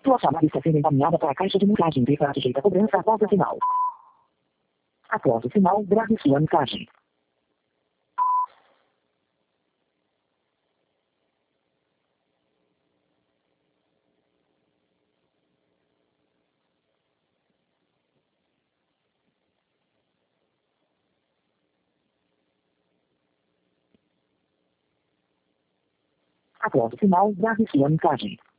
Sua chamada está sendo encaminhada para a caixa de mensagem e será sujeita a cobrança após o sinal. Após o sinal, grave sua mensagem. Após o sinal, grave sua mensagem.